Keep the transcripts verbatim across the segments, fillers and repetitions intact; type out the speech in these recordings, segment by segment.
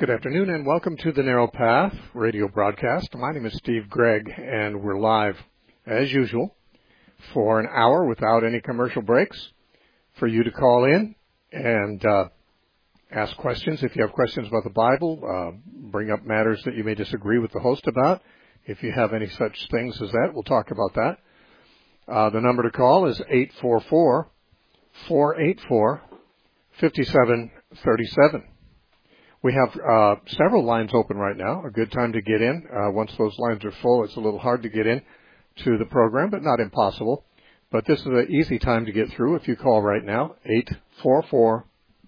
Good afternoon and welcome to the Narrow Path radio broadcast. My name is Steve Gregg and we're live as usual for an hour without any commercial breaks for you to call in and uh, ask questions. If you have questions about the Bible, uh, bring up matters that you may disagree with the host about. If you have any such things as that, we'll talk about that. Uh, the number to call is eight four four, four eight four, five seven three seven. We have uh, several lines open right now, a good time to get in. Uh, once those lines are full, it's a little hard to get in to the program, but not impossible. But this is an easy time to get through if you call right now, eight four four,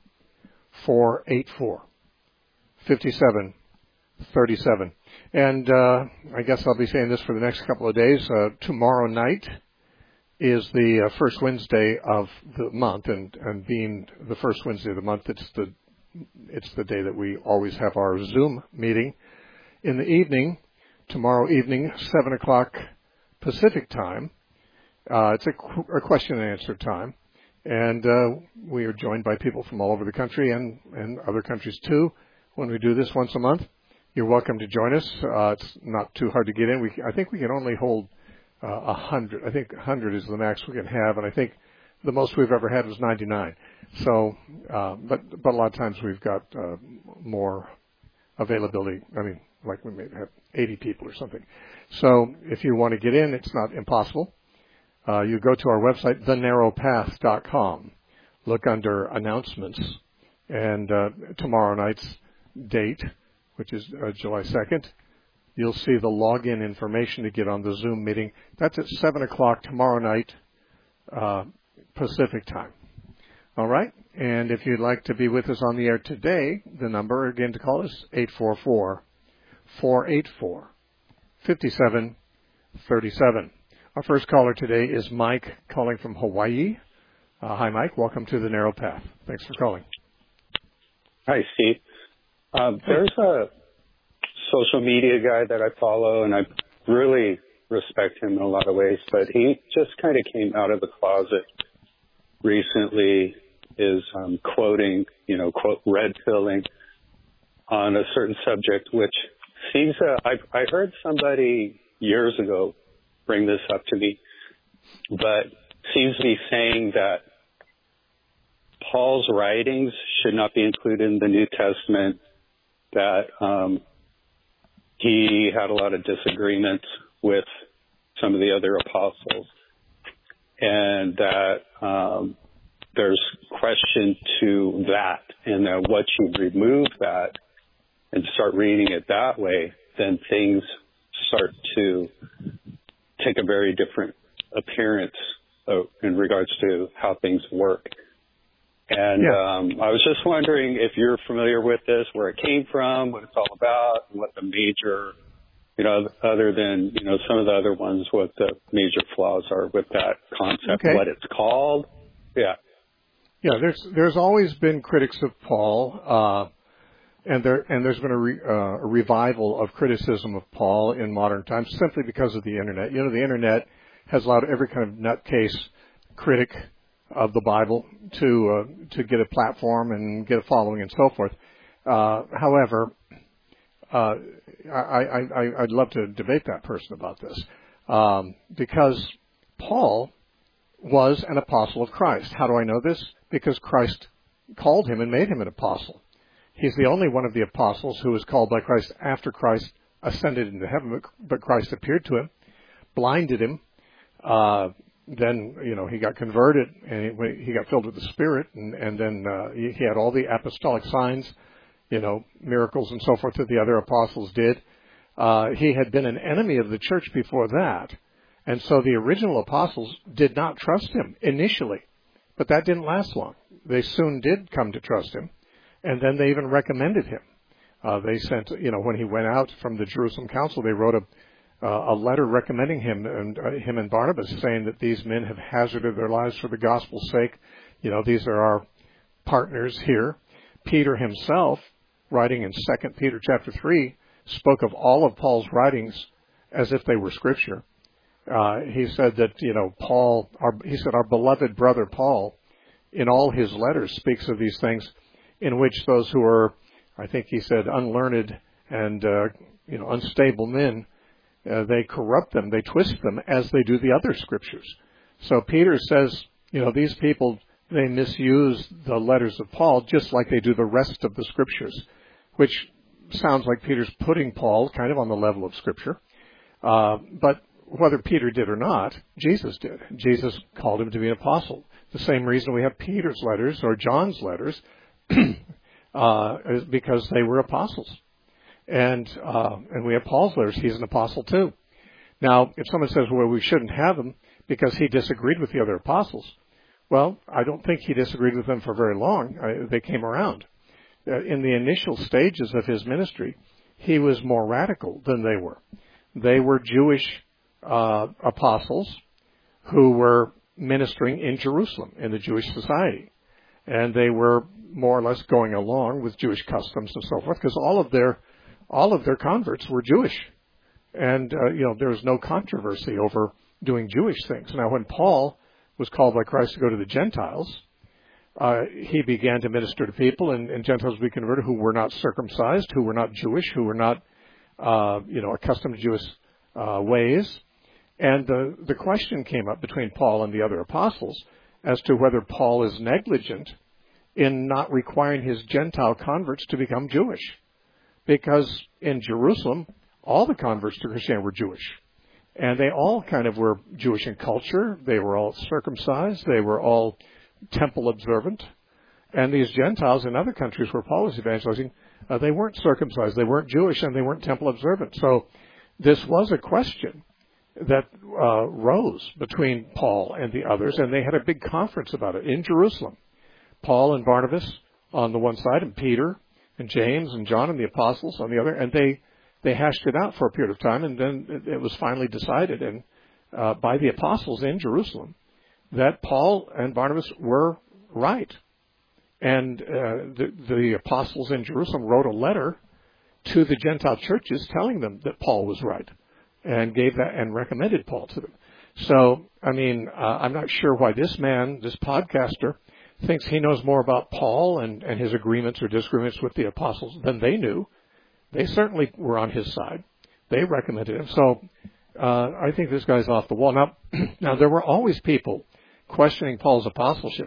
four eight four, five seven three seven. And uh, I guess I'll be saying this for the next couple of days. Uh, tomorrow night is the uh, first Wednesday of the month, and, and being the first Wednesday of the month, it's the It's the day that we always have our Zoom meeting in the evening, tomorrow evening, seven o'clock Pacific time. Uh, it's a, qu- a question and answer time. And uh, we are joined by people from all over the country and, and other countries too. When we do this once a month, you're welcome to join us. Uh, it's not too hard to get in. We, I think we can only hold uh, one hundred. I think one hundred is the max we can have, and I think the most we've ever had was ninety-nine. So, uh, but but a lot of times we've got uh, more availability. I mean, like we may have eighty people or something. So if you want to get in, it's not impossible. Uh, you go to our website, the narrow path dot com. Look under announcements, and uh, tomorrow night's date, which is uh, July second, you'll see the login information to get on the Zoom meeting. That's at seven o'clock tomorrow night, uh, Pacific time. All right. And if you'd like to be with us on the air today, the number again to call is eight four four, four eight four, five seven three seven. Our first caller today is Mike calling from Hawaii. Uh, hi, Mike. Welcome to the Narrow Path. Thanks for calling. Hi, Steve. Um, there's a social media guy that I follow, and I really respect him in a lot of ways, but he just kind of came out of the closet recently, is um, quoting, you know, quote, red pilling on a certain subject, which seems, uh, I, I heard somebody years ago bring this up to me, but seems to be saying that Paul's writings should not be included in the New Testament, that um, he had a lot of disagreements with some of the other apostles, and that um, there's question to that, and that once you remove that and start reading it that way, then things start to take a very different appearance uh, in regards to how things work. And yeah. um, I was just wondering if you're familiar with this, where it came from, what it's all about, and what the major, you know, other than, you know, some of the other ones, what the major flaws are with that concept, okay. What it's called. Yeah. Yeah, there's there's always been critics of Paul, uh, and there and there's been a, re, uh, a revival of criticism of Paul in modern times simply because of the internet. You know, the internet has allowed every kind of nutcase critic of the Bible to uh, to get a platform and get a following and so forth. Uh, however, uh, I, I, I'd love to debate that person about this um, because Paul was an apostle of Christ. How do I know this? Because Christ called him and made him an apostle. He's the only one of the apostles who was called by Christ after Christ ascended into heaven, but Christ appeared to him, blinded him. Uh, then, you know, he got converted and he, he got filled with the Spirit, and, and then uh, he, he had all the apostolic signs, you know, miracles and so forth that the other apostles did. Uh, he had been an enemy of the church before that. And so the original apostles did not trust him initially, but that didn't last long. They soon did come to trust him, and then they even recommended him. Uh, they sent, you know, when he went out from the Jerusalem Council, they wrote a, uh, a letter recommending him and uh, him and Barnabas, saying that these men have hazarded their lives for the gospel's sake. You know, these are our partners here. Peter himself, writing in Second Peter chapter three, spoke of all of Paul's writings as if they were scripture. Uh, he said that, you know, Paul, our, he said, our beloved brother Paul, in all his letters, speaks of these things in which those who are I think he said unlearned and, uh, you know, unstable men, uh, they corrupt them, they twist them as they do the other scriptures. So Peter says, you know, these people, they misuse the letters of Paul just like they do the rest of the scriptures, which sounds like Peter's putting Paul kind of on the level of scripture. Uh, but whether Peter did or not, Jesus did. Jesus called him to be an apostle. The same reason we have Peter's letters or John's letters, uh, is because they were apostles. And, uh, and we have Paul's letters. He's an apostle too. Now, if someone says, well, we shouldn't have them because he disagreed with the other apostles, well, I don't think he disagreed with them for very long. I, they came around. Uh, in the initial stages of his ministry, he was more radical than they were. They were Jewish uh, apostles who were ministering in Jerusalem in the Jewish society. And they were more or less going along with Jewish customs and so forth because all of their all of their converts were Jewish. And, uh, you know, there was no controversy over doing Jewish things. Now, when Paul was called by Christ to go to the Gentiles, uh, he began to minister to people, and, and Gentiles would be converted who were not circumcised, who were not Jewish, who were not, uh, you know, accustomed to Jewish uh, ways. And the, the question came up between Paul and the other apostles as to whether Paul is negligent in not requiring his Gentile converts to become Jewish. Because in Jerusalem, all the converts to Christianity were Jewish. And they all kind of were Jewish in culture. They were all circumcised. They were all temple observant. And these Gentiles in other countries where Paul was evangelizing, uh, they weren't circumcised. They weren't Jewish, and they weren't temple observant. So this was a question that uh, rose between Paul and the others, and they had a big conference about it in Jerusalem. Paul and Barnabas on the one side, and Peter and James and John and the apostles on the other, and they they hashed it out for a period of time, and then it, it was finally decided and uh, by the apostles in Jerusalem that Paul and Barnabas were right. And uh, the, the apostles in Jerusalem wrote a letter to the Gentile churches telling them that Paul was right, and gave that and recommended Paul to them. So, I mean, uh, I'm not sure why this man, this podcaster, thinks he knows more about Paul and, and his agreements or disagreements with the apostles than they knew. They certainly were on his side. They recommended him. So uh, I think this guy's off the wall. Now, now there were always people questioning Paul's apostleship.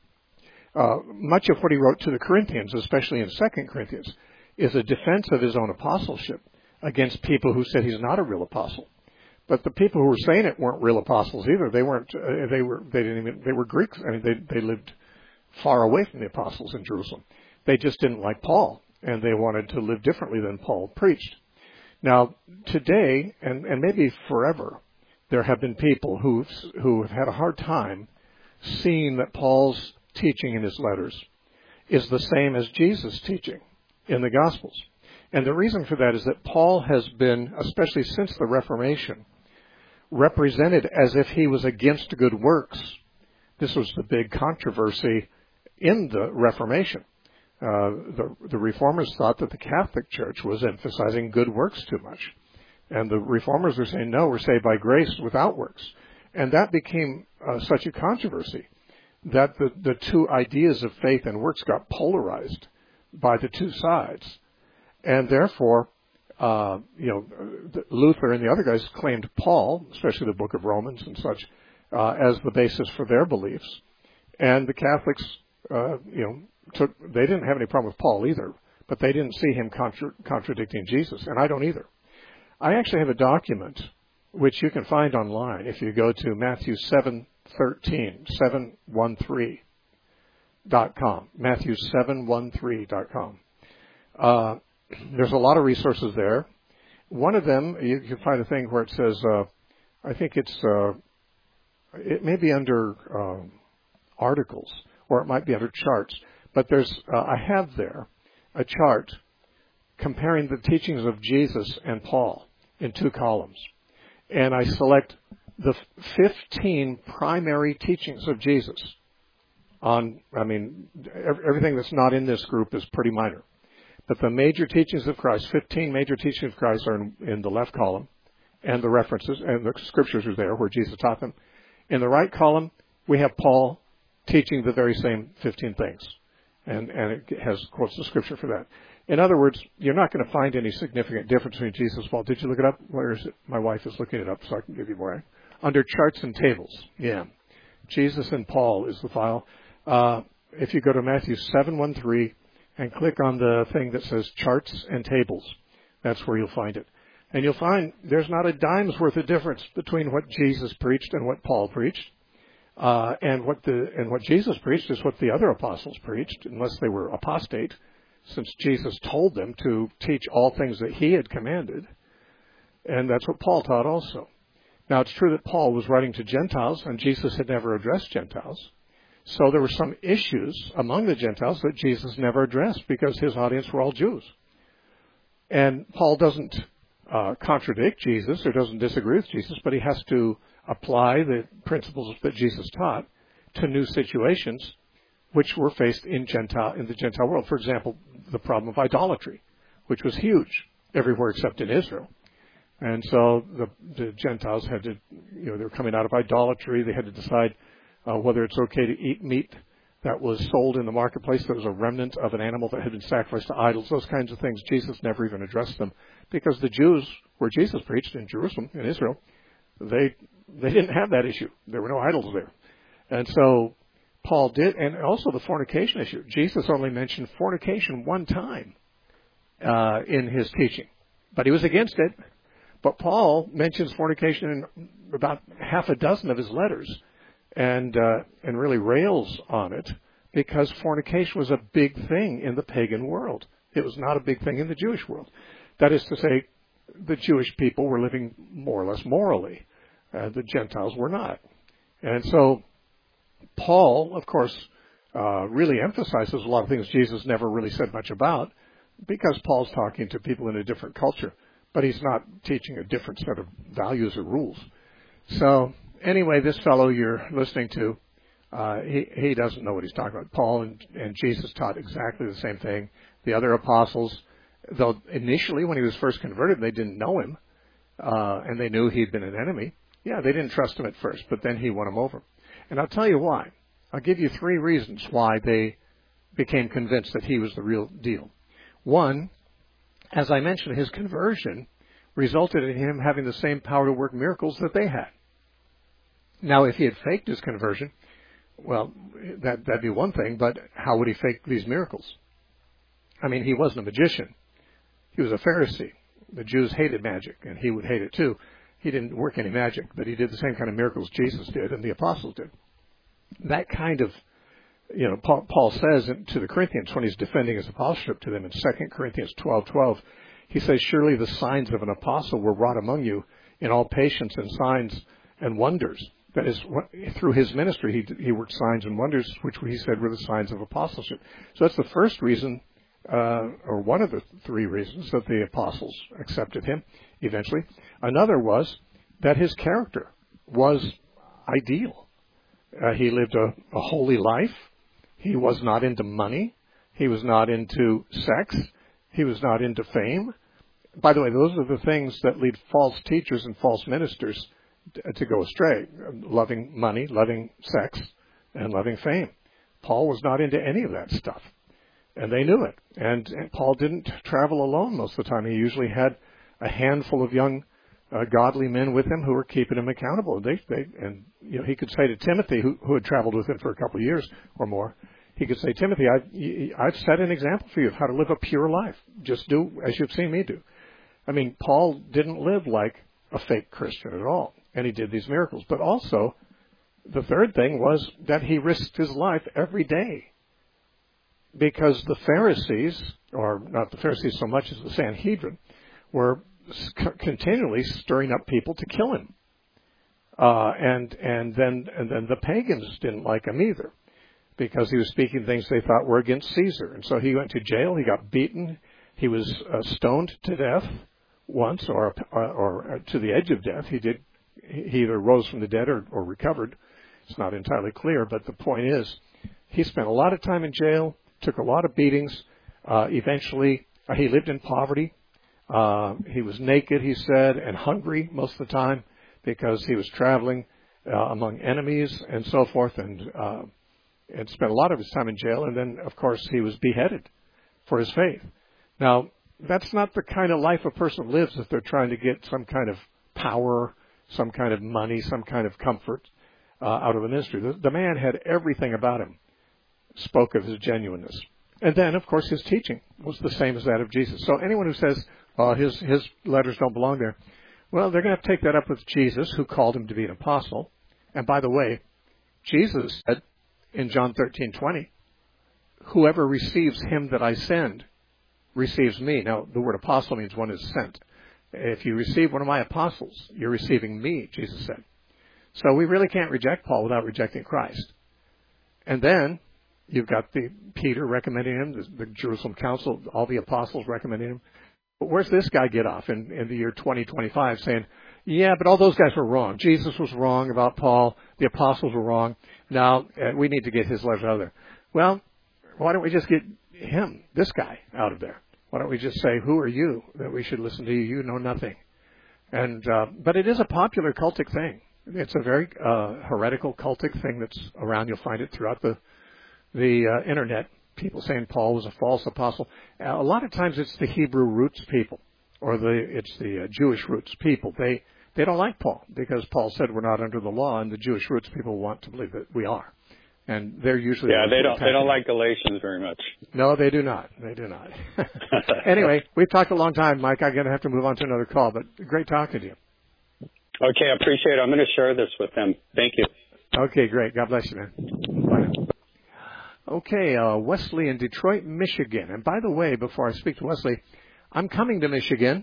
Uh, much of what he wrote to the Corinthians, especially in Second Corinthians, is a defense of his own apostleship against people who said he's not a real apostle. But the people who were saying it weren't real apostles either. They weren't. Uh, they were. They didn't even. They were Greeks. I mean, they they lived far away from the apostles in Jerusalem. They just didn't like Paul, and they wanted to live differently than Paul preached. Now, today, and, and maybe forever, there have been people who who have had a hard time seeing that Paul's teaching in his letters is the same as Jesus' teaching in the Gospels. And the reason for that is that Paul has been, especially since the Reformation, represented as if he was against good works. This was the big controversy in the Reformation. Uh, the, the Reformers thought that the Catholic Church was emphasizing good works too much. And the Reformers were saying, no, we're saved by grace without works. And that became uh, such a controversy that the, the two ideas of faith and works got polarized by the two sides. And therefore, uh, you know, Luther and the other guys claimed Paul, especially the book of Romans and such, uh, as the basis for their beliefs. And the Catholics, uh, you know, took, they didn't have any problem with Paul either, but they didn't see him contra- contradicting Jesus, and I don't either. I actually have a document which you can find online if you go to Matthew seven thirteen, seven one three dot com, Matthew seven one three dot com. Uh, there's a lot of resources there. One of them, you can find a thing where it says, uh, I think it's, uh, it may be under uh, articles, or it might be under charts. But there's, uh, I have there a chart comparing the teachings of Jesus and Paul in two columns. And I select the fifteen primary teachings of Jesus on, I mean, everything that's not in this group is pretty minor. But the major teachings of Christ, fifteen major teachings of Christ are in, in the left column, and the references, and the scriptures are there where Jesus taught them. In the right column, we have Paul teaching the very same fifteen things. And, and it has quotes the scripture for that. In other words, you're not going to find any significant difference between Jesus and Paul. Did you look it up? Where is it? My wife is looking it up so I can give you more. Under charts and tables. Yeah. Jesus and Paul is the file. Uh, if you go to Matthew seven one three and click on the thing that says charts and tables, that's where you'll find it. And you'll find there's not a dime's worth of difference between what Jesus preached and what Paul preached. Uh, and what the and what Jesus preached is what the other apostles preached, unless they were apostate, since Jesus told them to teach all things that he had commanded. And that's what Paul taught also. Now, it's true that Paul was writing to Gentiles, and Jesus had never addressed Gentiles. So there were some issues among the Gentiles that Jesus never addressed because his audience were all Jews. And Paul doesn't uh, contradict Jesus or doesn't disagree with Jesus, but he has to apply the principles that Jesus taught to new situations which were faced in Gentile in the Gentile world. For example, the problem of idolatry, which was huge everywhere except in Israel. And so the, the Gentiles had to, you know, they were coming out of idolatry. They had to decide uh, whether it's okay to eat meat that was sold in the marketplace that was a remnant of an animal that had been sacrificed to idols, those kinds of things. Jesus never even addressed them because the Jews, where Jesus preached in Jerusalem, in Israel, they they didn't have that issue. There were no idols there. And so Paul did, and also the fornication issue. Jesus only mentioned fornication one time uh, in his teaching, but he was against it. But Paul mentions fornication in about half a dozen of his letters, and uh, and really rails on it because fornication was a big thing in the pagan world. It was not a big thing in the Jewish world. That is to say, the Jewish people were living more or less morally. Uh, the Gentiles were not. And so Paul, of course, uh, really emphasizes a lot of things Jesus never really said much about because Paul's talking to people in a different culture, but he's not teaching a different set of values or rules. So anyway, this fellow you're listening to, uh, he, he doesn't know what he's talking about. Paul and, and Jesus taught exactly the same thing. The other apostles, though initially when he was first converted, they didn't know him, uh, and they knew he'd been an enemy. Yeah, they didn't trust him at first, but then he won them over. And I'll tell you why. I'll give you three reasons why they became convinced that he was the real deal. One, as I mentioned, his conversion resulted in him having the same power to work miracles that they had. Now, if he had faked his conversion, well, that, that'd be one thing, but how would he fake these miracles? I mean, he wasn't a magician. He was a Pharisee. The Jews hated magic, and he would hate it too. He didn't work any magic, but he did the same kind of miracles Jesus did and the apostles did. That kind of, you know, Paul, Paul says to the Corinthians when he's defending his apostleship to them in Second Corinthians twelve twelve, he says, surely the signs of an apostle were wrought among you in all patience and signs and wonders. That is, through his ministry, he, he worked signs and wonders, which he said were the signs of apostleship. So that's the first reason, uh, or one of the three reasons that the apostles accepted him eventually. Another was that his character was ideal. Uh, he lived a, a holy life. He was not into money. He was not into sex. He was not into fame. By the way, those are the things that lead false teachers and false ministers to go astray. Loving money, loving sex, and loving fame. Paul was not into any of that stuff. And they knew it. And, and Paul didn't travel alone most of the time. He usually had a handful of young uh, godly men with him who were keeping him accountable. They, they, and you know, he could say to Timothy, who, who had traveled with him for a couple of years or more, he could say, Timothy, I've, I've set an example for you of how to live a pure life. Just do as you've seen me do. I mean, Paul didn't live like a fake Christian at all, and he did these miracles. But also, the third thing was that he risked his life every day. Because the Pharisees, or not the Pharisees so much as the Sanhedrin, were continually stirring up people to kill him. Uh, and, and then, and then the pagans didn't like him either, because he was speaking things they thought were against Caesar. And so he went to jail, he got beaten, he was uh, stoned to death once, or, or, or to the edge of death. He did, he either rose from the dead or, or recovered. It's not entirely clear, but the point is, he spent a lot of time in jail, took a lot of beatings. Uh, eventually, uh, he lived in poverty. Uh, he was naked, he said, and hungry most of the time because he was traveling uh, among enemies and so forth, and uh, and spent a lot of his time in jail. And then, of course, he was beheaded for his faith. Now, that's not the kind of life a person lives if they're trying to get some kind of power, some kind of money, some kind of comfort uh, out of the ministry. The, the man had everything about him, spoke of his genuineness. And then, of course, his teaching was the same as that of Jesus. So anyone who says, oh, his, his letters don't belong there, well, they're going to have to take that up with Jesus, who called him to be an apostle. And by the way, Jesus said in John thirteen twenty, whoever receives him that I send receives me. Now, the word apostle means one is sent. If you receive one of my apostles, you're receiving me, Jesus said. So we really can't reject Paul without rejecting Christ. And then you've got the Peter recommending him, the, the Jerusalem Council, all the apostles recommending him. But where's this guy get off in, in the year twenty twenty-five saying, yeah, but all those guys were wrong. Jesus was wrong about Paul. The apostles were wrong. Now uh, we need to get his letters out of there. Well, why don't we just get him, this guy, out of there? Why don't we just say, who are you that we should listen to you? You know nothing. And uh, but it is a popular cultic thing. It's a very uh, heretical cultic thing that's around. You'll find it throughout the the uh, internet. People saying Paul was a false apostle. Uh, a lot of times it's the Hebrew roots people, or the it's the uh, Jewish roots people. They they don't like Paul because Paul said we're not under the law, and the Jewish roots people want to believe that we are. And they're usually yeah they don't they don't like Galatians very much. No, they do not. They do not. Anyway, we've talked a long time, Mike. I'm going to have to move on to another call, but great talking to you. Okay, I appreciate it. I'm going to share this with them. Thank you. Okay, great. God bless you, man. Bye. Okay, uh, Wesley in Detroit, Michigan. And by the way, before I speak to Wesley, I'm coming to Michigan,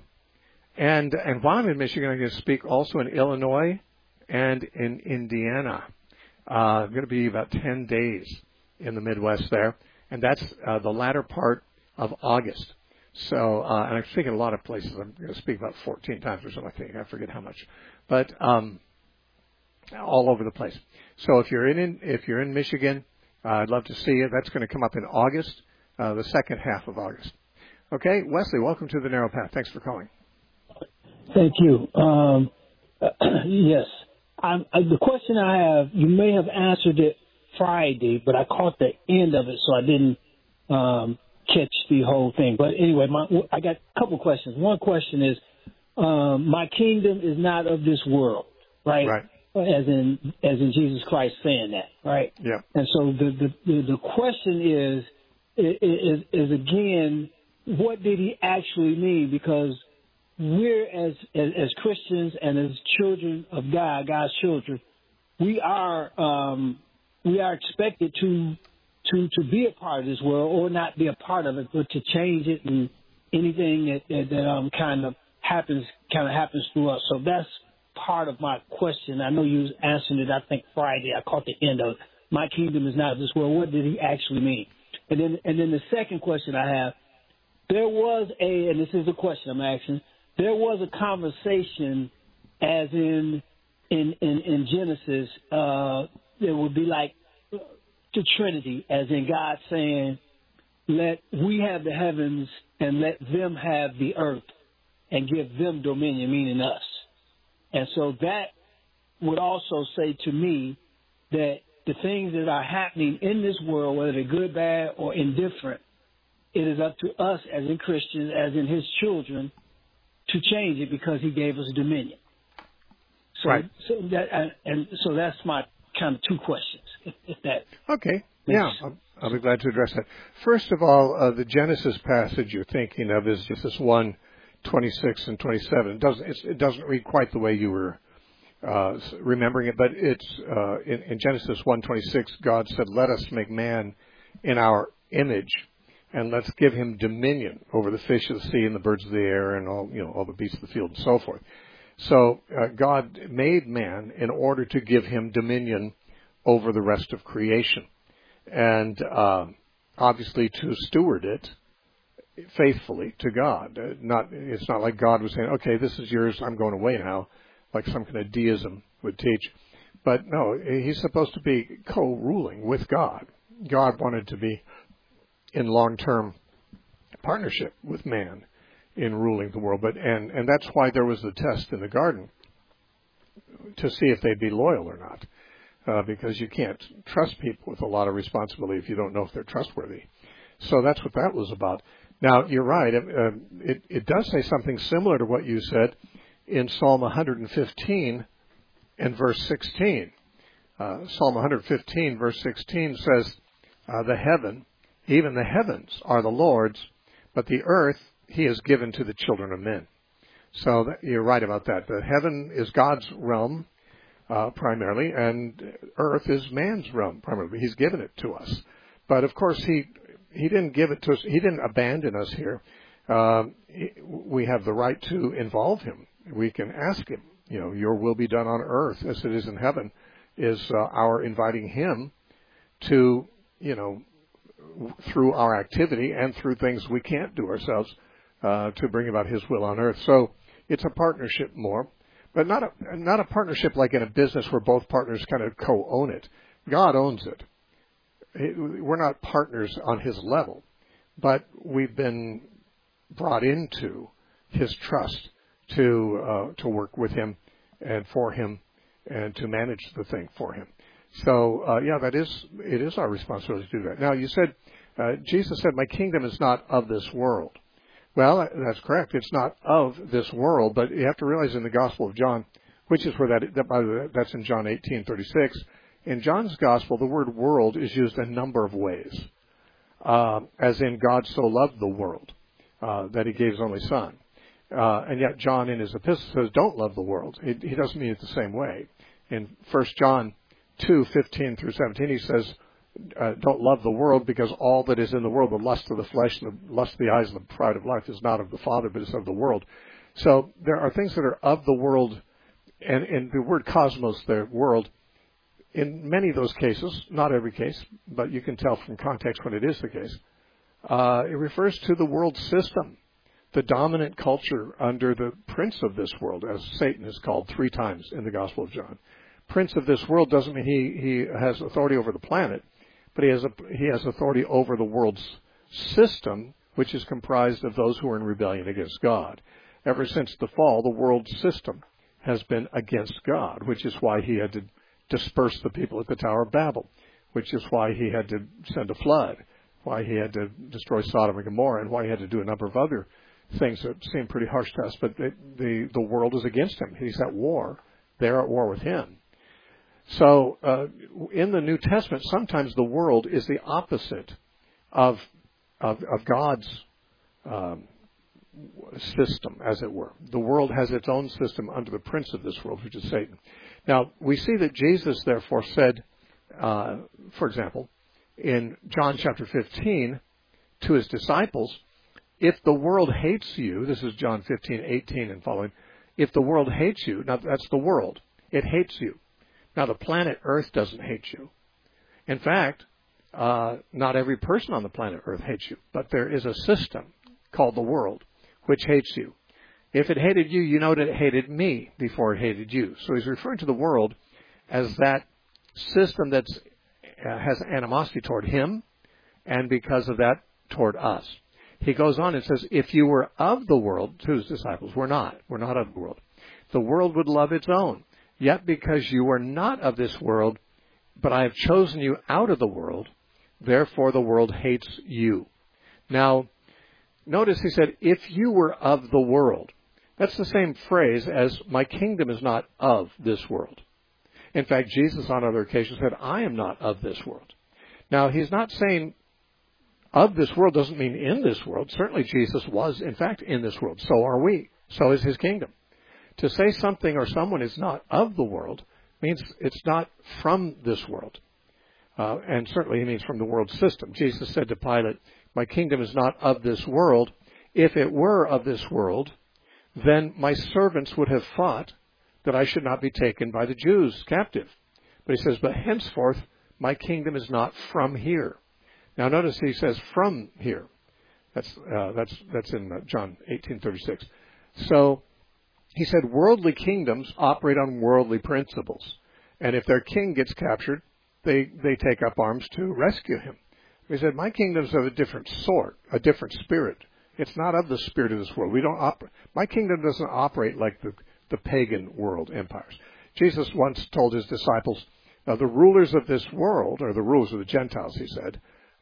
and and while I'm in Michigan, I'm going to speak also in Illinois and in Indiana. Uh, I'm going to be about ten days in the Midwest there, and that's uh, the latter part of August. So, uh, and I'm speaking a lot of places. I'm going to speak about fourteen times or something, I think. I forget how much. But um, all over the place. So if you're in, if you're in Michigan, uh, I'd love to see you. That's going to come up in August, uh, the second half of August. Okay, Wesley, welcome to the Narrow Path. Thanks for calling. Thank you. Um, uh, yes. I'm, uh, the question I have, you may have answered it Friday, but I caught the end of it, so I didn't um, catch the whole thing. But anyway, my, I got a couple questions. One question is, um, my kingdom is not of this world, right? Right. As in, as in Jesus Christ saying that, right? Yeah. And so the the, the, the question is, is, is again, what did he actually mean? Because we're as, as as Christians and as children of God, God's children, we are um, we are expected to to to be a part of this world, or not be a part of it, but to change it, and anything that that, that um kind of happens kind of happens through us. So that's part of my question. I know you answered it, I think Friday. I caught the end of it. My kingdom is not of this world. What did he actually mean? And then and then the second question I have, there was a, and this is a question I'm asking. There was a conversation, as in in in, in Genesis, uh, there would be like the Trinity, as in God saying, "Let we have the heavens and let them have the earth, and give them dominion," meaning us. And so that would also say to me that the things that are happening in this world, whether they're good, bad, or indifferent, it is up to us as in Christians, as in his children, to change it because he gave us dominion. So, right. So that, and so that's my kind of two questions, if, if that. Okay. Yeah, I'll, I'll be glad to address that. First of all, uh, the Genesis passage you're thinking of is Genesis one, twenty-six and twenty-seven. It doesn't, it's, it doesn't read quite the way you were uh, remembering it, but it's uh, in, in Genesis one twenty-six, God said, "Let us make man in our image, and let's give him dominion over the fish of the sea and the birds of the air and all, you know, all the beasts of the field and so forth." So uh, God made man in order to give him dominion over the rest of creation, and uh, obviously to steward it faithfully to God. Uh, not, it's not like God was saying, "Okay, this is yours, I'm going away now," like some kind of deism would teach. But no, he's supposed to be co-ruling with God. God wanted to be in long-term partnership with man in ruling the world. But and, and that's why there was the test in the garden to see if they'd be loyal or not. Uh, because you can't trust people with a lot of responsibility if you don't know if they're trustworthy. So that's what that was about. Now, you're right. Uh, it, it does say something similar to what you said in Psalm one fifteen and verse sixteen. Uh, Psalm one fifteen, verse sixteen says, uh, the heaven, even the heavens are the Lord's, but the earth he has given to the children of men. So that, you're right about that. The heaven is God's realm, uh, primarily, and earth is man's realm, primarily. He's given it to us. But, of course, he he didn't give it to us. He didn't abandon us here. Uh, we have the right to involve him. We can ask him, you know, your will be done on earth as it is in heaven, is uh, our inviting him to, you know, through our activity and through things we can't do ourselves, uh, to bring about his will on earth. So it's a partnership more, but not a, not a partnership like in a business where both partners kind of co-own it. God owns it. We're not partners on his level, but we've been brought into his trust to uh, to work with him and for him and to manage the thing for him. So, uh, yeah, that is, it is our responsibility to do that. Now, you said, uh, Jesus said, my kingdom is not of this world. Well, that's correct. It's not of this world, but you have to realize in the Gospel of John, which is where that, that by the way, that's in John eighteen thirty-six. In John's Gospel, the word world is used a number of ways, uh, as in God so loved the world, uh, that he gave his only son. Uh, and yet John in his epistle says, don't love the world. He, he doesn't mean it the same way. In First John two fifteen through seventeen, he says, uh, don't love the world because all that is in the world, the lust of the flesh, and the lust of the eyes, and the pride of life is not of the Father, but is of the world. So there are things that are of the world, and, and the word cosmos, the world, in many of those cases, not every case, but you can tell from context when it is the case, uh, it refers to the world system, the dominant culture under the prince of this world, as Satan is called three times in the Gospel of John. Prince of this world doesn't mean he, he has authority over the planet, but he has a, he has authority over the world's system, which is comprised of those who are in rebellion against God. Ever since the fall, the world system has been against God, which is why he had to disperse the people at the Tower of Babel, which is why he had to send a flood, why he had to destroy Sodom and Gomorrah, and why he had to do a number of other things that seem pretty harsh to us. But the, the, the world is against him. He's at war. They're at war with him. So uh, in the New Testament, sometimes the world is the opposite of of, of God's um, system, as it were. The world has its own system under the prince of this world, which is Satan. Now, we see that Jesus, therefore, said, uh, for example, in John chapter fifteen, to his disciples, if the world hates you, this is John fifteen, eighteen and following, if the world hates you, now that's the world, it hates you. Now, the planet Earth doesn't hate you. In fact, uh, not every person on the planet Earth hates you, but there is a system called the world which hates you. If it hated you, you know that it hated me before it hated you. So he's referring to the world as that system that uh, has animosity toward him, and because of that, toward us. He goes on and says, if you were of the world, to his disciples, we're not. We're not of the world. The world would love its own. Yet because you are not of this world, but I have chosen you out of the world, therefore the world hates you. Now, notice he said, if you were of the world. That's the same phrase as my kingdom is not of this world. In fact, Jesus on other occasions said, I am not of this world. Now, he's not saying of this world doesn't mean in this world. Certainly Jesus was, in fact, in this world. So are we. So is his kingdom. To say something or someone is not of the world means it's not from this world. Uh, and certainly he means from the world system. Jesus said to Pilate, my kingdom is not of this world. If it were of this world, then my servants would have fought that I should not be taken by the Jews captive. But he says, but henceforth my kingdom is not from here. Now notice he says from here. That's uh, that's that's in uh, John eighteen thirty-six. So he said worldly kingdoms operate on worldly principles. And if their king gets captured, they, they take up arms to rescue him. He said, my kingdom's of a different sort, a different spirit. It's not of the spirit of this world. We don't oper- My kingdom doesn't operate like the, the pagan world empires. Jesus once told his disciples, uh, the rulers of this world, or the rulers of the Gentiles, he said,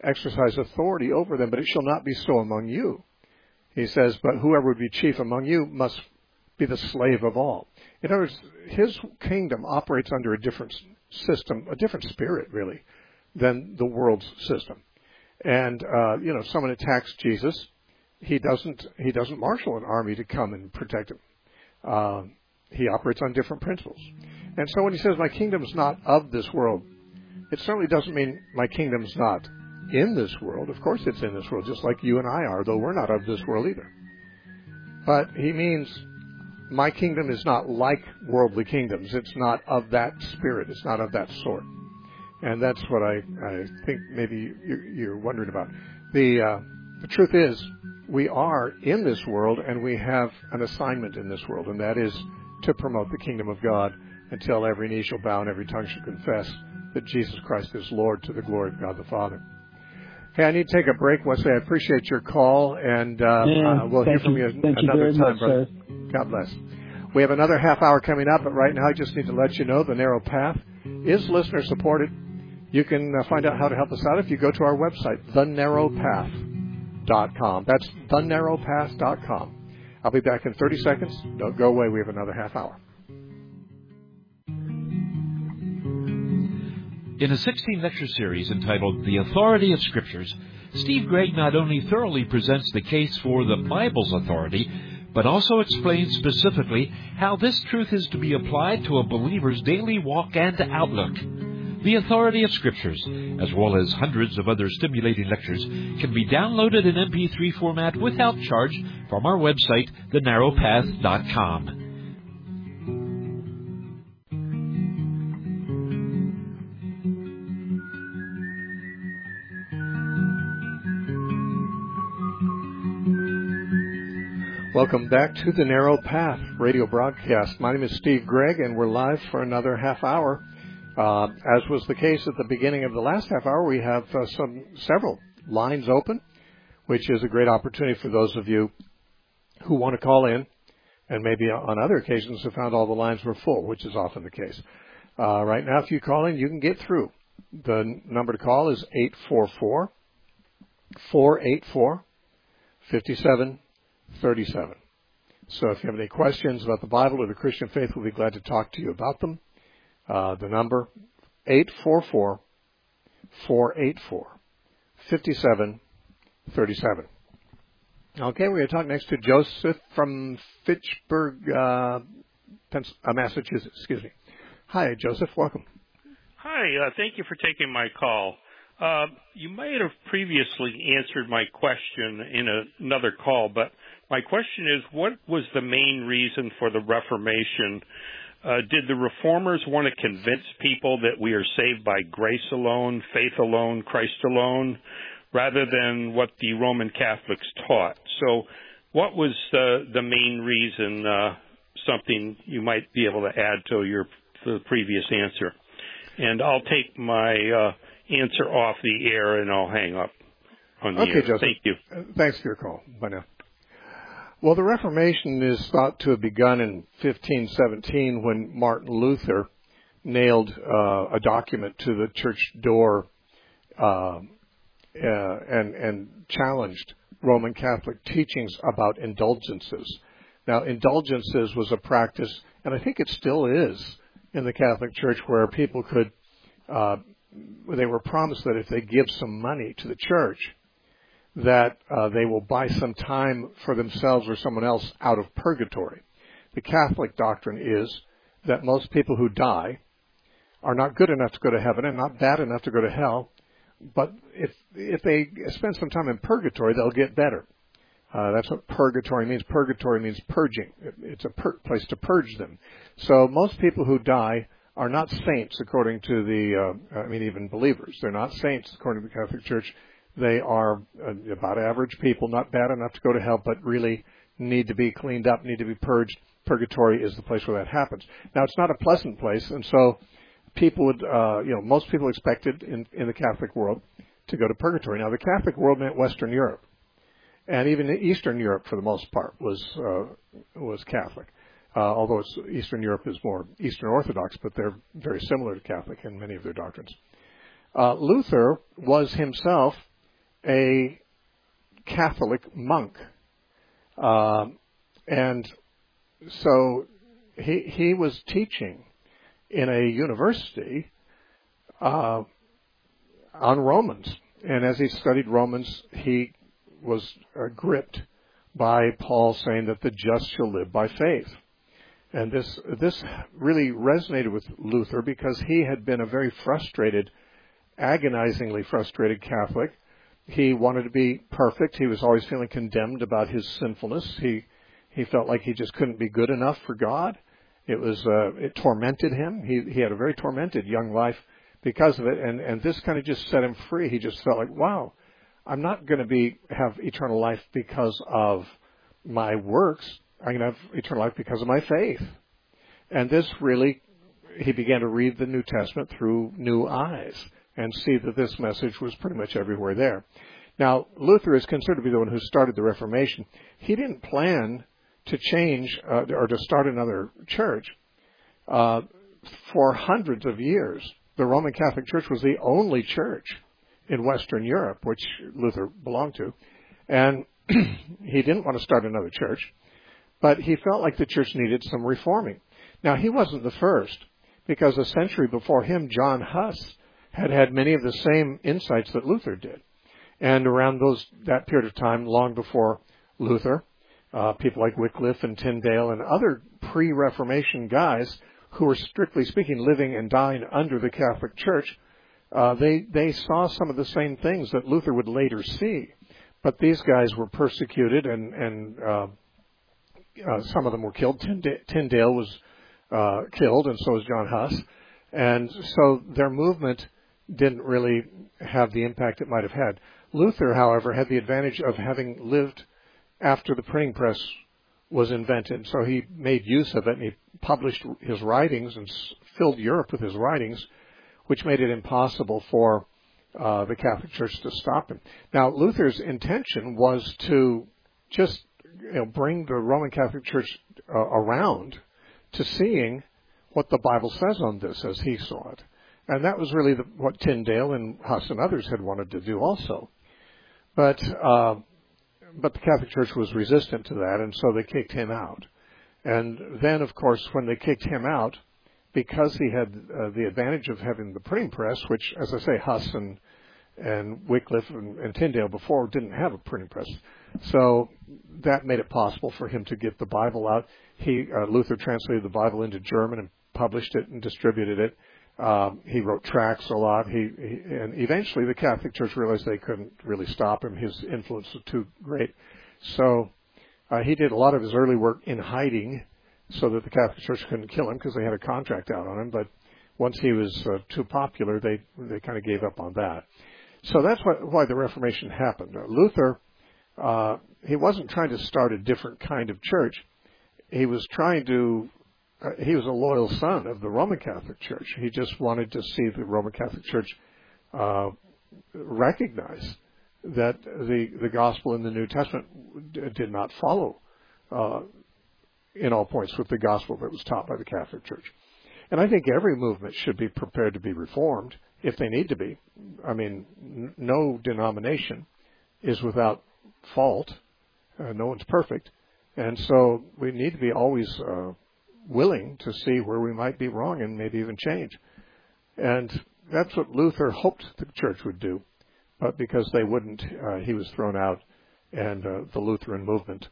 exercise authority over them, but it shall not be so among you. He says, but whoever would be chief among you must be the slave of all. In other words, his kingdom operates under a different system, a different spirit, really, than the world's system. And, uh, you know, if someone attacks Jesus, he doesn't, he doesn't marshal an army to come and protect him. Uh, he operates on different principles. And so when he says, my kingdom's not of this world, it certainly doesn't mean my kingdom's not in this world. Of course it's in this world, just like you and I are, though we're not of this world either. But he means my kingdom is not like worldly kingdoms. It's not of that spirit. It's not of that sort. And that's what I, I think maybe you're wondering about. The, uh, the truth is, we are in this world, and we have an assignment in this world, and that is to promote the kingdom of God until every knee shall bow and every tongue shall confess that Jesus Christ is Lord, to the glory of God the Father. Hey, I need to take a break. Wesley, I appreciate your call, and uh, yeah, uh, we'll hear from you, you another you time, much, brother. Sir. God bless. We have another half hour coming up, but right now I just need to let you know the Narrow Path is listener supported. You can uh, find out how to help us out if you go to our website, the narrow path dot com. That's the narrow path dot com. I'll be back in thirty seconds. Don't go away. We have another half hour. In a sixteen-lecture series entitled The Authority of Scriptures, Steve Gregg not only thoroughly presents the case for the Bible's authority, but also explains specifically how this truth is to be applied to a believer's daily walk and outlook. The Authority of Scriptures, as well as hundreds of other stimulating lectures, can be downloaded in M P three format without charge from our website, the narrow path dot com. Welcome back to the Narrow Path radio broadcast. My name is Steve Gregg, and we're live for another half hour. Uh, as was the case at the beginning of the last half hour, we have uh, some several lines open, which is a great opportunity for those of you who want to call in, and maybe on other occasions have found all the lines were full, which is often the case. Uh, right now, if you call in, you can get through. The number to call is eight four four, four eight four, five seven three seven. So if you have any questions about the Bible or the Christian faith, we'll be glad to talk to you about them. Uh, the number, eight four four, four eight four, five seven three seven. Okay, we're going to talk next to Joseph from Fitchburg, uh, Pens- uh, Massachusetts. Excuse me. Hi, Joseph. Welcome. Hi. Uh, thank you for taking my call. Uh, you might have previously answered my question in a, another call, but my question is, what was the main reason for the Reformation? Uh, did the Reformers want to convince people that we are saved by grace alone, faith alone, Christ alone, rather than what the Roman Catholics taught? So what was the, the main reason, uh, something you might be able to add to your to the previous answer? And I'll take my uh, answer off the air, and I'll hang up on the okay, air. Joseph. Thank you. Uh, thanks for your call. Bye now. Well, the Reformation is thought to have begun in fifteen seventeen when Martin Luther nailed uh, a document to the church door uh, uh, and, and challenged Roman Catholic teachings about indulgences. Now, indulgences was a practice, and I think it still is in the Catholic Church, where people could, uh, they were promised that if they give some money to the church, that uh, they will buy some time for themselves or someone else out of purgatory. The Catholic doctrine is that most people who die are not good enough to go to heaven and not bad enough to go to hell, but if if they spend some time in purgatory, they'll get better. Uh, that's what purgatory means. Purgatory means purging. It, it's a pur- place to purge them. So most people who die are not saints according to the, uh, I mean, even believers. They're not saints according to the Catholic Church. They are uh, about average people, not bad enough to go to hell, but really need to be cleaned up, need to be purged. Purgatory is the place where that happens. Now, it's not a pleasant place, and so people would, uh, you know, most people expected in, in the Catholic world to go to purgatory. Now, the Catholic world meant Western Europe, and even Eastern Europe, for the most part, was uh, was Catholic. Uh, although it's, Eastern Europe is more Eastern Orthodox, but they're very similar to Catholic in many of their doctrines. Uh, Luther was himself a Catholic monk. Uh, and so he he was teaching in a university uh, on Romans. And as he studied Romans, he was uh, gripped by Paul saying that the just shall live by faith. And this this really resonated with Luther because he had been a very frustrated, agonizingly frustrated Catholic. He wanted to be perfect. He was always feeling condemned about his sinfulness. He he felt like he just couldn't be good enough for God. It was uh, it tormented him. He he had a very tormented young life because of it. And and this kind of just set him free. He just felt like, wow, I'm not going to be have eternal life because of my works. I'm going to have eternal life because of my faith. And this really, he began to read the New Testament through new eyes and see that this message was pretty much everywhere there. Now, Luther is considered to be the one who started the Reformation. He didn't plan to change uh, or to start another church. Uh, for hundreds of years, the Roman Catholic Church was the only church in Western Europe, which Luther belonged to. And he didn't want to start another church. But he felt like the church needed some reforming. Now, he wasn't the first, because a century before him, John Huss had had many of the same insights that Luther did. And around those that period of time, long before Luther, uh, people like Wycliffe and Tyndale and other pre-Reformation guys who were, strictly speaking, living and dying under the Catholic Church, uh, they, they saw some of the same things that Luther would later see. But these guys were persecuted and... and uh, Uh, some of them were killed. Tyndale was uh, killed, and so was John Huss. And so their movement didn't really have the impact it might have had. Luther, however, had the advantage of having lived after the printing press was invented. So he made use of it, and he published his writings and filled Europe with his writings, which made it impossible for uh, the Catholic Church to stop him. Now, Luther's intention was to just You know, bring the Roman Catholic Church uh, around to seeing what the Bible says on this as he saw it. And that was really the, what Tyndale and Huss and others had wanted to do also. But uh, but the Catholic Church was resistant to that, and so they kicked him out. And then, of course, when they kicked him out, because he had uh, the advantage of having the printing press, which, as I say, Huss and and Wycliffe and, and Tyndale before didn't have a printing press. So that made it possible for him to get the Bible out. He uh, Luther translated the Bible into German and published it and distributed it. Um, he wrote tracts a lot. He, he and eventually the Catholic Church realized they couldn't really stop him. His influence was too great. So uh, he did a lot of his early work in hiding, so that the Catholic Church couldn't kill him because they had a contract out on him. But once he was uh, too popular, they they kind of gave up on that. So that's why, why the Reformation happened. Uh, Luther, uh, he wasn't trying to start a different kind of church. He was trying to, uh, he was a loyal son of the Roman Catholic Church. He just wanted to see the Roman Catholic Church uh, recognize that the, the gospel in the New Testament d- did not follow uh, in all points with the gospel that was taught by the Catholic Church. And I think every movement should be prepared to be reformed if they need to be. I mean, n- no denomination is without fault. Uh, no one's perfect. And so we need to be always uh, willing to see where we might be wrong and maybe even change. And that's what Luther hoped the church would do. But because they wouldn't, uh, he was thrown out, and uh, the Lutheran movement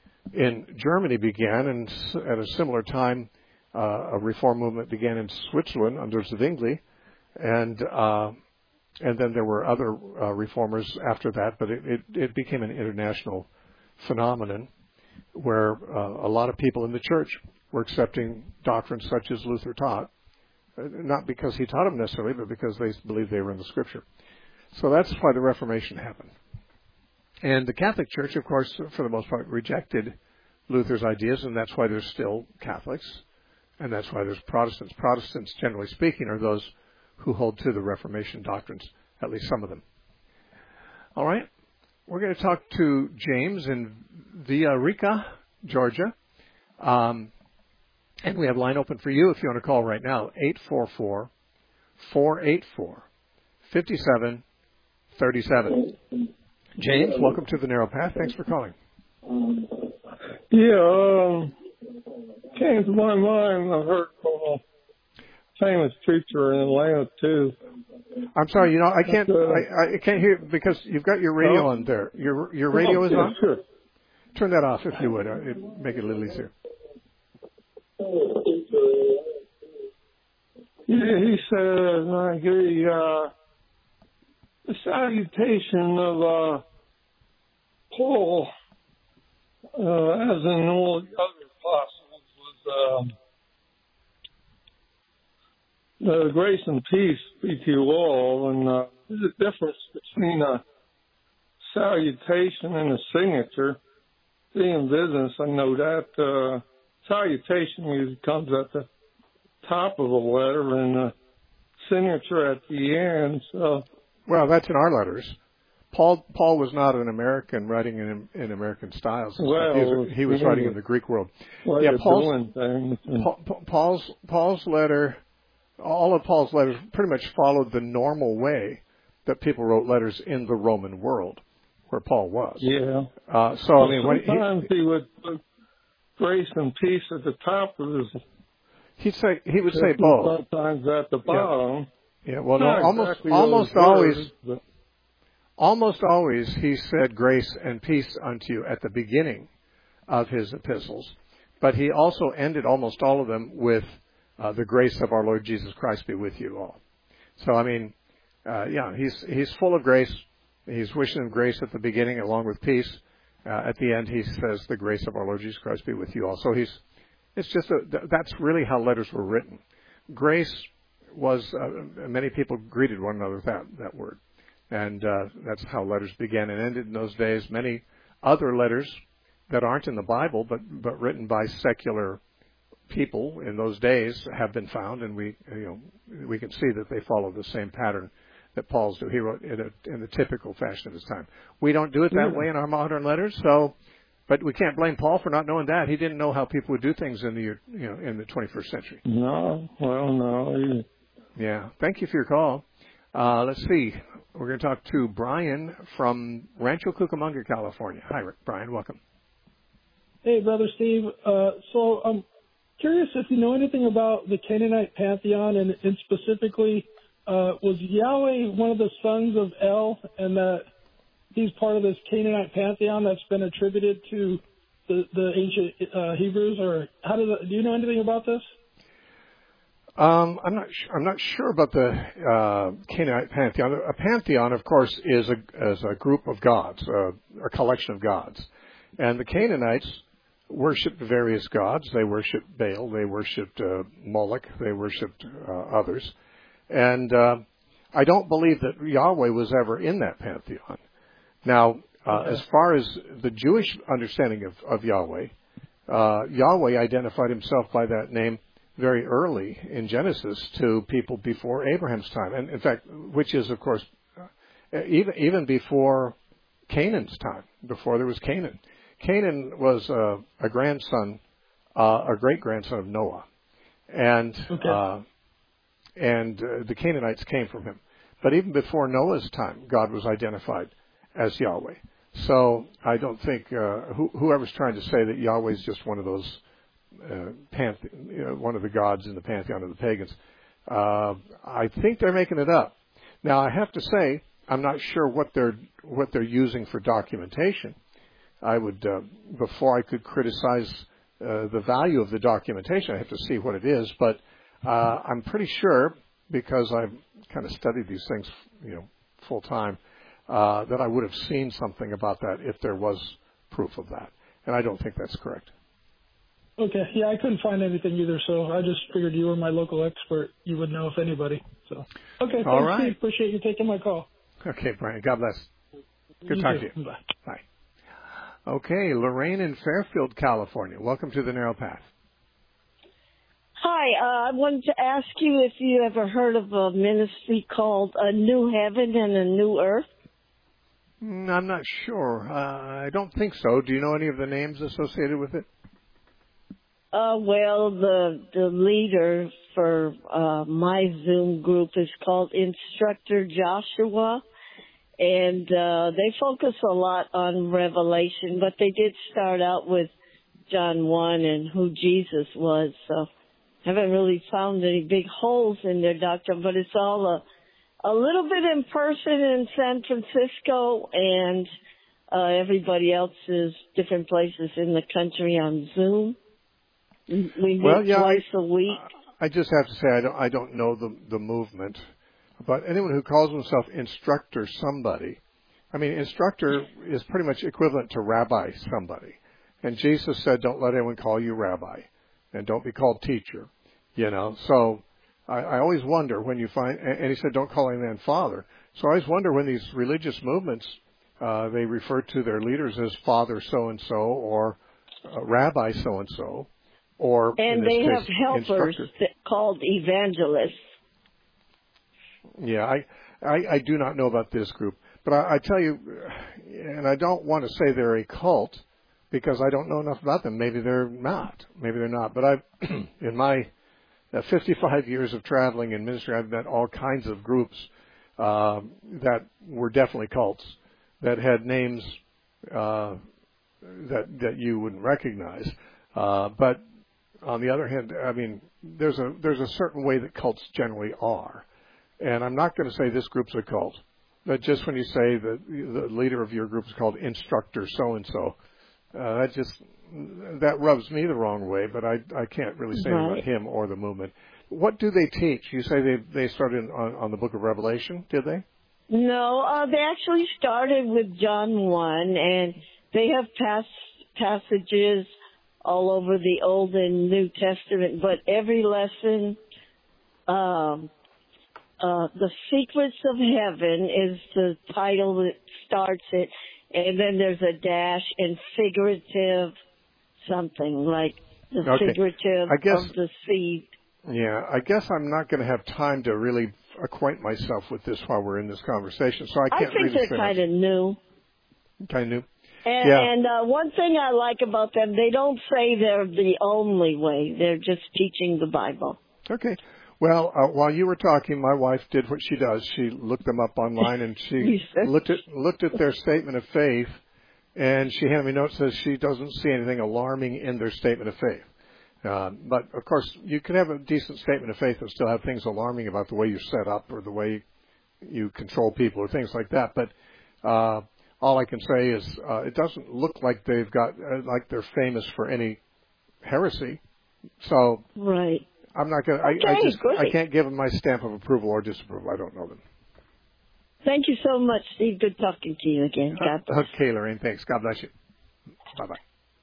in Germany began, and at a similar time, uh, a reform movement began in Switzerland under Zwingli. And uh, and then there were other uh, reformers after that, but it, it, it became an international phenomenon where uh, a lot of people in the church were accepting doctrines such as Luther taught, uh, not because he taught them necessarily, but because they believed they were in the Scripture. So that's why the Reformation happened. And the Catholic Church, of course, for the most part, rejected Luther's ideas, and that's why there's still Catholics, and that's why there's Protestants. Protestants, generally speaking, are those who hold to the Reformation doctrines, at least some of them. All right. We're going to talk to James in Villa Rica, Georgia. Um, and we have line open for you if you want to call right now, eight four four, four eight four, five seven three seven. James, welcome to the Narrow Path. Thanks for calling. Yeah, um, came to my mind. I heard from a famous preacher in Atlanta too. I'm sorry, you know, I can't, uh, I, I can't hear because you've got your radio oh? on there. Your your radio is yeah, on. Sure. Turn that off if you would. It'd make it a little easier. Yeah, he said, I agree. Uh, the salutation of uh, Paul, uh, as in all the other apostles, was. Um, The grace and peace be to you all, and uh, there's a difference between a salutation and a signature. Being in business, I know that uh, salutation usually comes at the top of a letter and a signature at the end. So, well, that's in our letters. Paul Paul was not an American writing in in American styles. Well, he was, he was writing in the Greek world. Yeah, Paul's, Paul, Paul's Paul's letter. All of Paul's letters pretty much followed the normal way that people wrote letters in the Roman world, where Paul was. Yeah. Uh, so well, I mean, when sometimes he, he would put grace and peace at the top of his. He'd say he would say both. Sometimes at the bottom. Yeah. yeah well, no, Not almost exactly almost words, always. but... Almost always he said grace and peace unto you at the beginning of his epistles, but he also ended almost all of them with. Uh, the grace of our Lord Jesus Christ be with you all. So, I mean, uh, yeah, he's he's full of grace. He's wishing them grace at the beginning along with peace. Uh, at the end, he says, the grace of our Lord Jesus Christ be with you all. So he's, it's just, a, that's really how letters were written. Grace was, uh, many people greeted one another with that, that word. And uh, that's how letters began and ended in those days. Many other letters that aren't in the Bible, but, but written by secular people in those days have been found, and we, you know, we can see that they follow the same pattern that Paul's do. He wrote in, a, in the typical fashion of his time. We don't do it that yeah. way in our modern letters, so, but we can't blame Paul for not knowing that. He didn't know how people would do things in the, you know, in the twenty-first century. No, well, no. He... Yeah. Thank you for your call. Uh, let's see. We're going to talk to Brian from Rancho Cucamonga, California. Hi, Brian. Welcome. Hey, Brother Steve. Uh, so, um. Curious if you know anything about the Canaanite pantheon, and, and specifically, uh, was Yahweh one of the sons of El, and that he's part of this Canaanite pantheon that's been attributed to the, the ancient uh, Hebrews, or how does it, do you know anything about this? Um, I'm not. Sh- I'm not sure about the uh, Canaanite pantheon. A pantheon, of course, is a is a group of gods, uh, a collection of gods, and the Canaanites worshipped various gods. They worshipped Baal. They worshipped uh, Moloch. They worshipped uh, others. And uh, I don't believe that Yahweh was ever in that pantheon. Now, uh, okay. as far as the Jewish understanding of, of Yahweh, uh, Yahweh identified himself by that name very early in Genesis to people before Abraham's time. And in fact, which is, of course, uh, even even before Canaan's time, before there was Canaan. Canaan was uh, a grandson, uh, a great-grandson of Noah, and okay. uh, and uh, the Canaanites came from him. But even before Noah's time, God was identified as Yahweh. So I don't think uh, who, whoever's trying to say that Yahweh is just one of those uh, panthe- you know, one of the gods in the pantheon of the pagans. Uh, I think they're making it up. Now I have to say I'm not sure what they're what they're using for documentation. I would, uh, before I could criticize uh, the value of the documentation, I have to see what it is. But uh, I'm pretty sure, because I've kind of studied these things, you know, full time, uh, that I would have seen something about that if there was proof of that. And I don't think that's correct. Okay. Yeah, I couldn't find anything either, so I just figured you were my local expert. You would know if anybody. So okay. Thanks, all right. Steve. Appreciate you taking my call. Okay, Brian. God bless. Good you talking too. to you. Bye. Bye. Okay, Lorraine in Fairfield, California. Welcome to the Narrow Path. Hi, uh, I wanted to ask you if you ever heard of a ministry called A New Heaven and a New Earth. Mm, I'm not sure. Uh, I don't think so. Do you know any of the names associated with it? Uh, well, the the leader for uh, my Zoom group is called Instructor Joshua. and uh, they focus a lot on Revelation, but they did start out with John one and who Jesus was. So haven't really found any big holes in their doctrine, but it's all a, a little bit in person in San Francisco, and uh, everybody else is different places in the country on Zoom. We meet well, yeah, twice I, a week. I just have to say I don't, I don't know the, the movement, but anyone who calls himself instructor somebody, I mean, instructor is pretty much equivalent to rabbi somebody. And Jesus said, don't let anyone call you rabbi, and don't be called teacher, you know. So I, I always wonder when you find, and he said, don't call any man father. So I always wonder when these religious movements, uh, they refer to their leaders as father so-and-so or uh, rabbi so-and-so. Or and they case, have helpers that called evangelists. Yeah, I, I, I do not know about this group. But I, I tell you, and I don't want to say they're a cult, because I don't know enough about them. Maybe they're not. Maybe they're not. But I've, in my uh, fifty-five years of traveling in ministry, I've met all kinds of groups uh, that were definitely cults, that had names uh, that that you wouldn't recognize. Uh, but on the other hand, I mean, there's a there's a certain way that cults generally are, and I'm not going to say this group's a cult, but just when you say that the leader of your group is called instructor so and so. Uh, that just, that rubs me the wrong way, but I, I can't really say right. about him or the movement. What do they teach? You say they, they started on, on the book of Revelation, did they? No, uh, they actually started with John one, and they have pass, passages all over the Old and New Testament, but every lesson, um, uh, The Secrets of Heaven is the title that starts it. And then there's a dash and figurative something, like the okay. figurative I guess, of the seed. Yeah, I guess I'm not going to have time to really acquaint myself with this while we're in this conversation, so I can't I think really they're kind of new. Kind of new? And, yeah. and uh, one thing I like about them, they don't say they're the only way. They're just teaching the Bible. Okay. Well, uh, while you were talking, my wife did what she does. She looked them up online, and she looked at looked at their statement of faith, and she handed me notes that says she doesn't see anything alarming in their statement of faith. Uh, but, of course, you can have a decent statement of faith and still have things alarming about the way you're set up or the way you control people or things like that. But uh, all I can say is uh, it doesn't look like they've got, uh, like they're famous for any heresy. So right. I'm not going to, okay, I, I just, great. I can't give them my stamp of approval or disapproval. I don't know them. Thank you so much, Steve. Good talking to you again. God bless. Okay, Lorraine, thanks. God bless you. Bye-bye.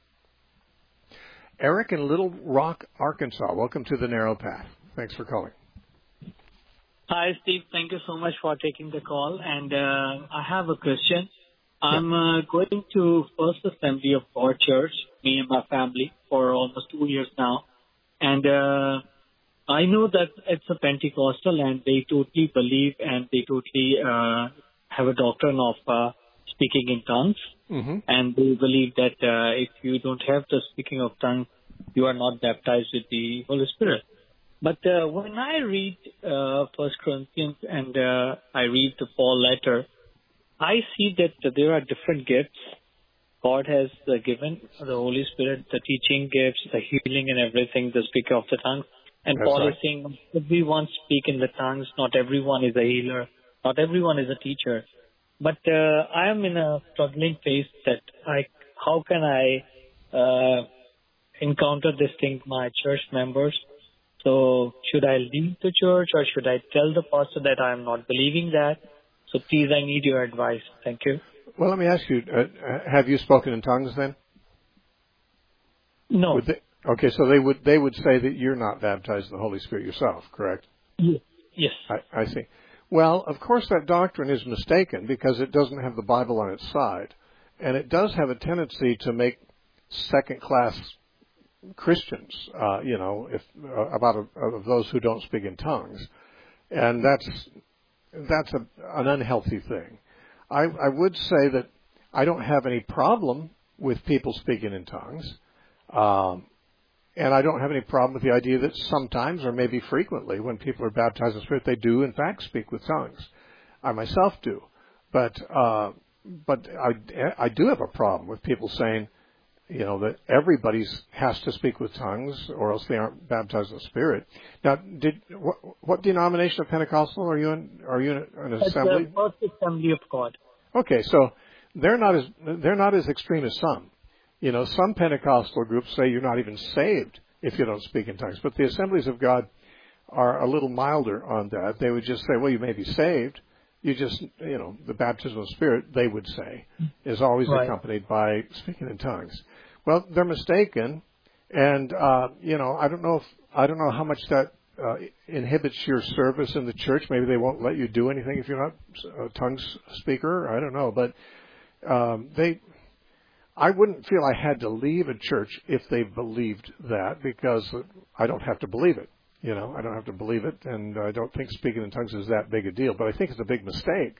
Eric in Little Rock, Arkansas. Welcome to the Narrow Path. Thanks for calling. Hi, Steve. Thank you so much for taking the call. And uh, I have a question. I'm uh, going to First Assembly of God Church, me and my family, for almost two years now. And uh, I know that it's a Pentecostal and they totally believe and they totally uh, have a doctrine of uh, speaking in tongues. Mm-hmm. And they believe that uh, if you don't have the speaking of tongues, you are not baptized with the Holy Spirit. But uh, when I read uh, First Corinthians and uh, I read the Paul letter, I see that there are different gifts God has uh, given, the Holy Spirit, the teaching gifts, the healing and everything, the speaking of the tongues. And That's Paul right. is saying, everyone speak in the tongues, not everyone is a healer, not everyone is a teacher. But uh, I am in a struggling phase that I, how can I uh, encounter this thing, my church members? So should I leave the church or should I tell the pastor that I am not believing that? So please, I need your advice. Thank you. Well, let me ask you, uh, have you spoken in tongues then? No. Would they, okay, so they would they would say that you're not baptized in the Holy Spirit yourself, correct? Yes. I, I see. Well, of course that doctrine is mistaken because it doesn't have the Bible on its side. And it does have a tendency to make second-class Christians, uh, you know, if uh, about a, of those who don't speak in tongues. And that's that's a, an unhealthy thing. I, I would say that I don't have any problem with people speaking in tongues. Um, and I don't have any problem with the idea that sometimes, or maybe frequently, when people are baptized in the Spirit, they do, in fact, speak with tongues. I myself do. But uh, but I, I do have a problem with people saying, you know, that everybody has to speak with tongues or else they aren't baptized in the Spirit. Now, did what, what denomination of Pentecostal are you in? Are you in an assembly? It's the First Assembly of God. Okay, so they're not as they're not as extreme as some. You know, some Pentecostal groups say you're not even saved if you don't speak in tongues. But the Assemblies of God are a little milder on that. They would just say, well, you may be saved. You just, you know, the baptism of the Spirit, they would say, is always right. accompanied by speaking in tongues. Well, they're mistaken, and uh, you know, I don't know if I don't know how much that uh, inhibits your service in the church. Maybe they won't let you do anything if you're not a tongues speaker. I don't know, but um, they. I wouldn't feel I had to leave a church if they believed that, because I don't have to believe it. You know, I don't have to believe it, and I don't think speaking in tongues is that big a deal. But I think it's a big mistake.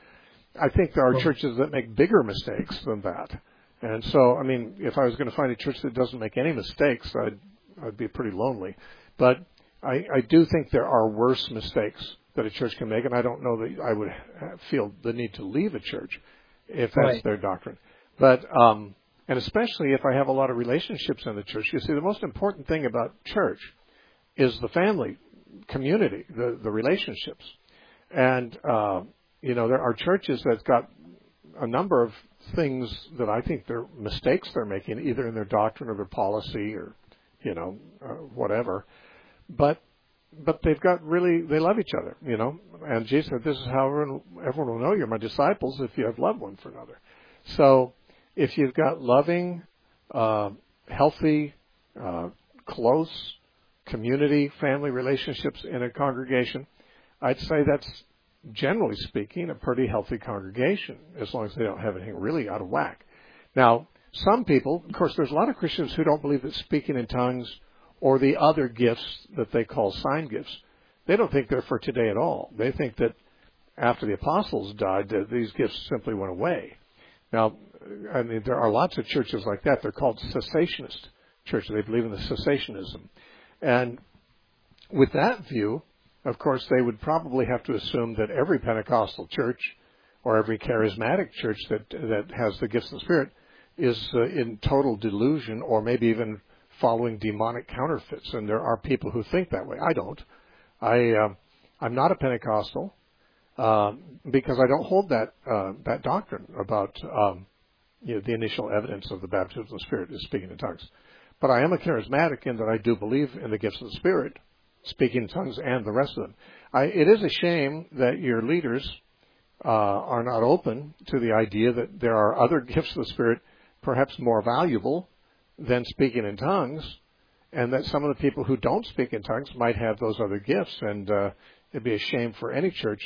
I think there are churches that make bigger mistakes than that. And so, I mean, if I was going to find a church that doesn't make any mistakes, I'd I'd be pretty lonely. But I, I do think there are worse mistakes that a church can make, and I don't know that I would feel the need to leave a church if that's right. their doctrine. But um, and especially if I have a lot of relationships in the church. You see, the most important thing about church is the family, community, the, the relationships. And, uh, you know, there are churches that's got a number of things that I think they're mistakes they're making, either in their doctrine or their policy or, you know, uh, whatever. But but they've got really, they love each other, you know. And Jesus said, this is how everyone, everyone will know you're my disciples if you have love one for another. So if you've got loving, uh, healthy, uh, close, community, family relationships in a congregation, I'd say that's, generally speaking, a pretty healthy congregation, as long as they don't have anything really out of whack. Now, some people, of course, there's a lot of Christians who don't believe that speaking in tongues or the other gifts that they call sign gifts, they don't think they're for today at all. They think that after the apostles died, that these gifts simply went away. Now, I mean, there are lots of churches like that. They're called cessationist churches. They believe in the cessationism. And with that view, of course, they would probably have to assume that every Pentecostal church or every charismatic church that that has the gifts of the Spirit is uh, in total delusion or maybe even following demonic counterfeits. And there are people who think that way. I don't. I, uh, I'm not a Pentecostal uh, because I don't hold that uh, that doctrine about um, you know, the initial evidence of the baptism of the Spirit is speaking in tongues. But I am a charismatic in that I do believe in the gifts of the Spirit, speaking in tongues and the rest of them. I, it is a shame that your leaders uh, are not open to the idea that there are other gifts of the Spirit perhaps more valuable than speaking in tongues, and that some of the people who don't speak in tongues might have those other gifts. And uh, it'd be a shame for any church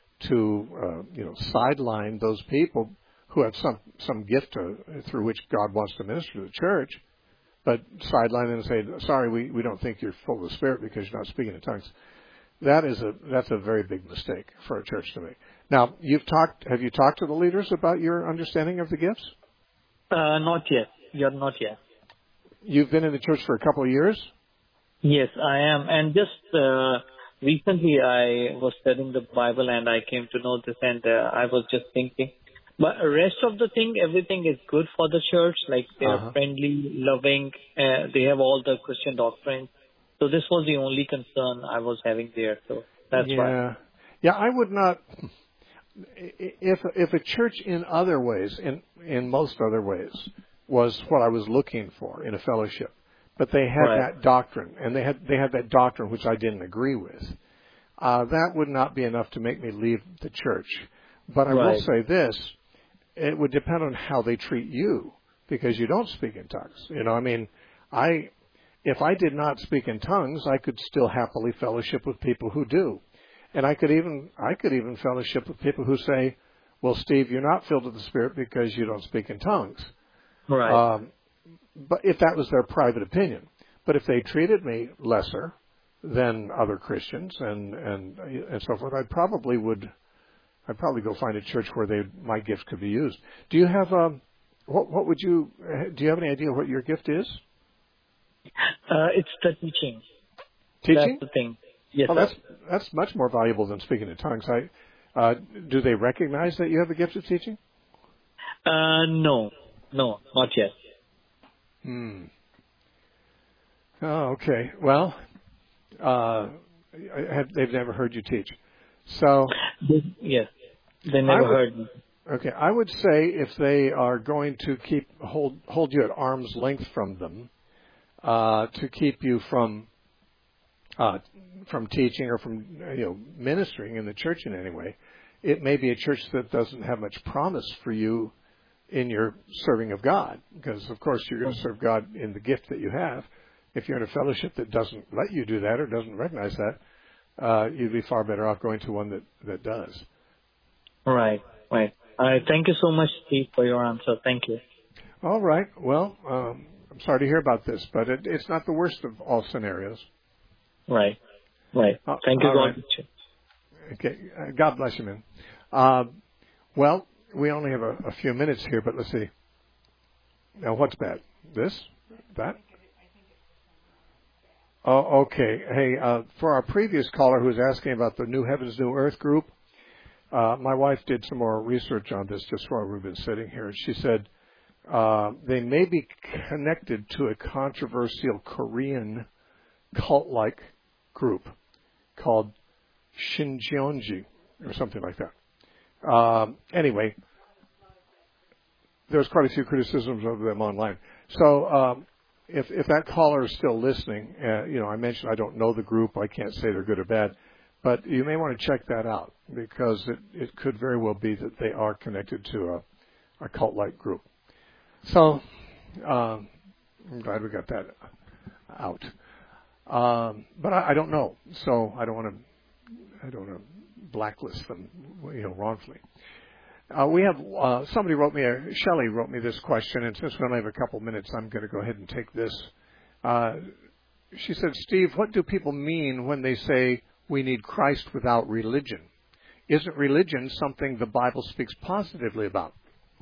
to uh, you know, sideline those people who have some, some gift to, through which God wants to minister to the church, but sideline them and say, sorry, we, we don't think you're full of the Spirit because you're not speaking in tongues. That is a that's a very big mistake for a church to make. Now, you've talked. Have you talked to the leaders about your understanding of the gifts? Uh, not yet. You're not yet. You've been in the church for a couple of years? Yes, I am. And just uh, recently, I was studying the Bible and I came to know this, and uh, I was just thinking. But the rest of the thing, everything is good for the church. Like they're uh-huh. friendly, loving. Uh, they have all the Christian doctrines. So this was the only concern I was having there. So that's yeah. why. Yeah, I would not. If if a church in other ways, in in most other ways, was what I was looking for in a fellowship, but they had right. that doctrine, and they had they had that doctrine which I didn't agree with, uh, that would not be enough to make me leave the church. But I right. will say this. It would depend on how they treat you, because you don't speak in tongues. You know, I mean, I, if I did not speak in tongues, I could still happily fellowship with people who do. And I could even, I could even fellowship with people who say, well, Steve, you're not filled with the Spirit because you don't speak in tongues. Right. Um, but if that was their private opinion. But if they treated me lesser than other Christians and, and, and so forth, I probably would, I'd probably go find a church where they, my gift could be used. Do you have um, what? What would you? Do you have any idea what your gift is? Uh, it's the teaching. Teaching. That's the thing. Yes. Well, sir. that's that's much more valuable than speaking in tongues. I Uh, do they recognize that you have the gift of teaching? Uh, no, no, not yet. Hmm. Oh, okay. Well, uh, have, they've never heard you teach. So, yes, they never would, heard me. Okay, I would say if they are going to keep hold hold you at arm's length from them, uh, to keep you from uh, from teaching or from you know ministering in the church in any way, it may be a church that doesn't have much promise for you in your serving of God, because of course you're going to serve God in the gift that you have. If you're in a fellowship that doesn't let you do that or doesn't recognize that, uh, you'd be far better off going to one that, that does. Right, right. Uh, thank you so much, Steve, for your answer. Thank you. All right. Well, um, I'm sorry to hear about this, but it, it's not the worst of all scenarios. Right, right. Uh, thank you, God. Right. Okay. Uh, God bless you, man. Uh, well, we only have a, a few minutes here, but let's see. Now, what's bad? This? That? Oh, okay. Hey, uh, for our previous caller who was asking about the New Heavens, New Earth group, uh, my wife did some more research on this just while we've been sitting here. And she said uh, they may be connected to a controversial Korean cult-like group called Shincheonji or something like that. Um, anyway, there's quite a few criticisms of them online. So um, if if that caller is still listening, uh, you know, I mentioned I don't know the group. I can't say they're good or bad. But you may want to check that out because it, it could very well be that they are connected to a, a cult-like group. So um, I'm glad we got that out. Um, but I, I don't know, so I don't want to I don't want to blacklist them, you know, wrongfully. Uh, we have uh, somebody wrote me, a, Shelley wrote me this question, and since we only have a couple minutes, I'm going to go ahead and take this. Uh, she said, Steve, what do people mean when they say we need Christ without religion? Isn't religion something the Bible speaks positively about?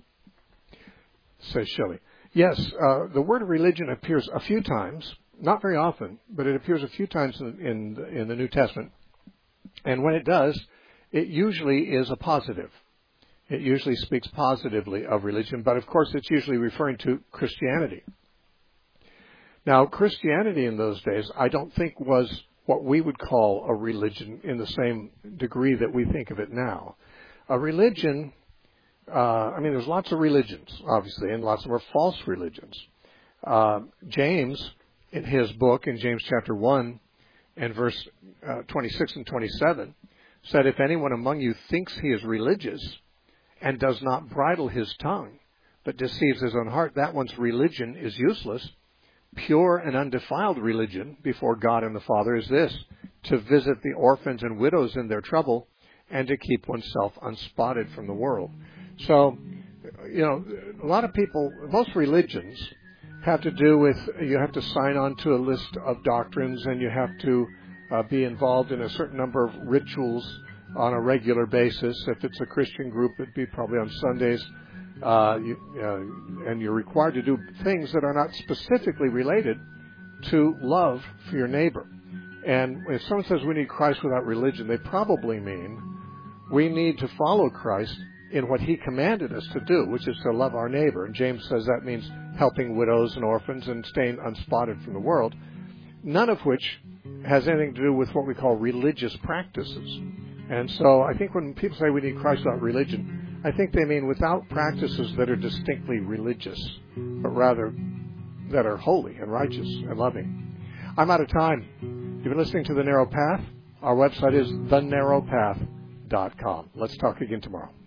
Says Shelley. Yes, uh, the word religion appears a few times, not very often, but it appears a few times in, in, in the New Testament. And when it does, it usually is a positive. It usually speaks positively of religion, but of course it's usually referring to Christianity. Now, Christianity in those days, I don't think was what we would call a religion in the same degree that we think of it now. A religion, uh, I mean, there's lots of religions, obviously, and lots of them are false religions. Uh, James, in his book, in James chapter one, and verse uh, twenty-six and twenty-seven, said, if anyone among you thinks he is religious and does not bridle his tongue, but deceives his own heart, that one's religion is useless. Pure and undefiled religion before God and the Father is this, to visit the orphans and widows in their trouble and to keep oneself unspotted from the world. So, you know, a lot of people, most religions have to do with, you have to sign on to a list of doctrines and you have to uh, be involved in a certain number of rituals on a regular basis. If it's a Christian group, it'd be probably on Sundays. Uh, you, uh, and you're required to do things that are not specifically related to love for your neighbor. And if someone says we need Christ without religion, they probably mean we need to follow Christ in what he commanded us to do, which is to love our neighbor. And James says that means helping widows and orphans and staying unspotted from the world, none of which has anything to do with what we call religious practices. And so I think when people say we need Christ without religion, I think they mean without practices that are distinctly religious, but rather that are holy and righteous and loving. I'm out of time. You've been listening to The Narrow Path. Our website is the narrow path dot com. Let's talk again tomorrow.